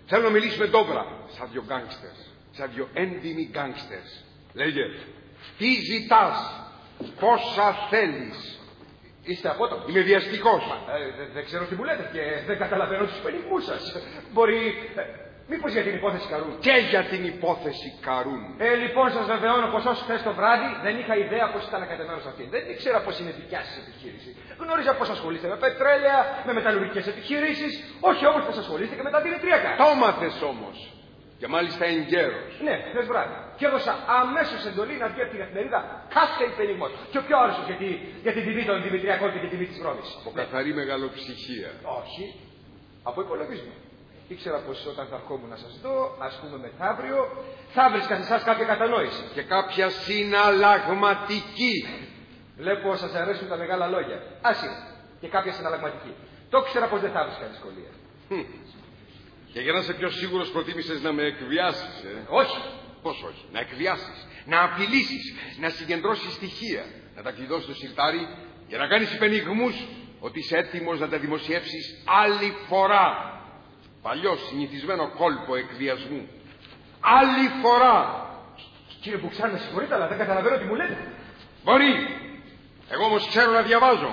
Θέλω να μιλήσουμε ντόπρα. Σαν δυο γκάνγκστερς. Σαν δυο έντιμοι γκάνγκστερς. Λέγε. Τι ζητάς. Πόσα θέλεις. Είστε απότομος. Είμαι βιαστικός. Δεν ξέρω τι μου λέτε και δεν καταλαβαίνω τους πενικμούς σας. Μπορεί. Μήπως για την υπόθεση Καρούν. Και για την υπόθεση Καρούν. Λοιπόν, σας βεβαιώνω πως ως χθες το βράδυ δεν είχα ιδέα πως ήταν ακατεμένος αυτή. Δεν ήξερα πως είναι δικιά σας επιχείρηση. Γνώριζα πως ασχολείστε με πετρέλαια, με μεταλλουργικές επιχειρήσεις, όχι όμως πως ασχολείστε και με τα δηλητριακά. Το μάθες όμως. Και μάλιστα εγκαίρος. Ναι, χθες βράδυ. Και έδωσα αμέσως εντολή να βγει από την εφημερίδα κάθε υπενιγμός. Και ο πιο άρρωστος για την τιμή των δημητριακών και την τιμή της βρώμης. Από καθαρή μεγαλοψυχία. Όχι. Από υπολογισμό. Ήξερα πως όταν θα ερχόμουν να σας δω, ας πούμε μεθαύριο, θα βρίσκα σε εσάς κάποια κατανόηση. Και κάποια συναλλαγματική. Βλέπω σας αρέσουν τα μεγάλα λόγια. Ας είναι. Και κάποια συναλλαγματική. Το ήξερα πως δεν θα βρίσκα δυσκολία. Και για να είσαι πιο σίγουρος προτίμησες να με εκβιάσεις, Όχι. Πώς όχι. Να εκβιάσεις, να απειλήσεις, να συγκεντρώσεις στοιχεία, να τα κλειδώσεις στο σιρτάρι και να κάνεις υπενιγμούς ότι είσαι έτοιμος να τα δημοσιεύσεις άλλη φορά. Παλιό συνηθισμένο κόλπο εκβιασμού. Άλλη φορά. Κύριε Μπουξάν, με συγχωρείτε, αλλά δεν καταλαβαίνω τι μου λέτε. Μπορεί. Εγώ όμως ξέρω να διαβάζω.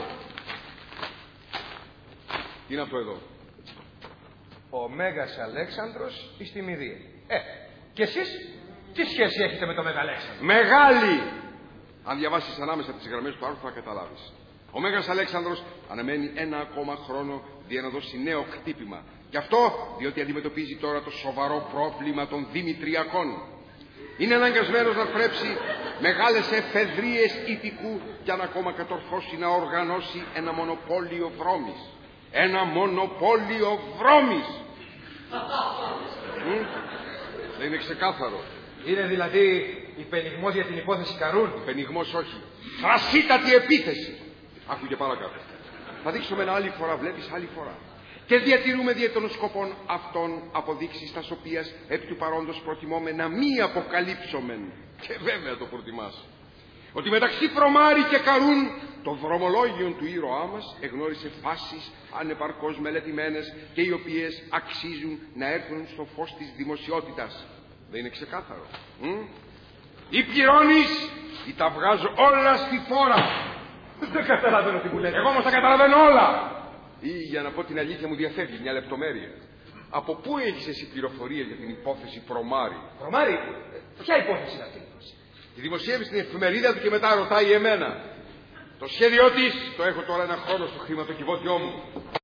Τι είναι αυτό εδώ. Ο Μέγας Αλέξανδρος εις τη Μηδία. Και εσείς τι σχέση έχετε με τον Μέγα Αλέξανδρο. Μεγάλη. Αν διαβάσεις ανάμεσα από τις γραμμές του άρθρου θα καταλάβεις. Ο Μέγας Αλέξανδρος αναμένει ένα ακόμα χρόνο για να δώσει νέο χτύπημα. Γι' αυτό διότι αντιμετωπίζει τώρα το σοβαρό πρόβλημα των δημητριακών. Είναι αναγκασμένος να θρέψει μεγάλες εφεδρείες ηθικού για να ακόμα κατορθώσει να οργανώσει ένα μονοπόλιο βρώμης. Ένα μονοπόλιο βρώμης. Δεν είναι ξεκάθαρο. Είναι δηλαδή υπενιγμός για την υπόθεση Καρούν. Υπενιγμός όχι. Θρασίτατη επίθεση. Άκου και παρακάτω. Θα δείξουμε ένα άλλη φορά, βλέπεις, άλλη φορά. Και διατηρούμε δια των σκοπών αυτών αποδείξεις τας οποίας επί του παρόντος προτιμώμε να μη αποκαλύψομεν. Και βέβαια το προτιμάς. Ότι μεταξύ Προμάρη και Καρούν το δρομολόγιο του ήρωά μας εγνώρισε φάσεις ανεπαρκώς μελετημένες και οι οποίες αξίζουν να έρθουν στο φως της δημοσιότητας. Δεν είναι ξεκάθαρο. Ή πληρώνεις ή τα βγάζω όλα στη φόρα. Δεν καταλαβαίνω τι μου λέτε. Εγώ όμως τα καταλαβαίνω όλα. Ή για να πω την αλήθεια μου διαφεύγει μια λεπτομέρεια. Από πού έχεις εσύ πληροφορία για την υπόθεση Προμάρη. Προμάρη, ποια υπόθεση είναι αυτή. Τη δημοσίευε στην εφημερίδα του και μετά ρωτάει εμένα. Το σχέδιό της το έχω τώρα ένα χρόνο στο χρηματοκιβώτιό μου.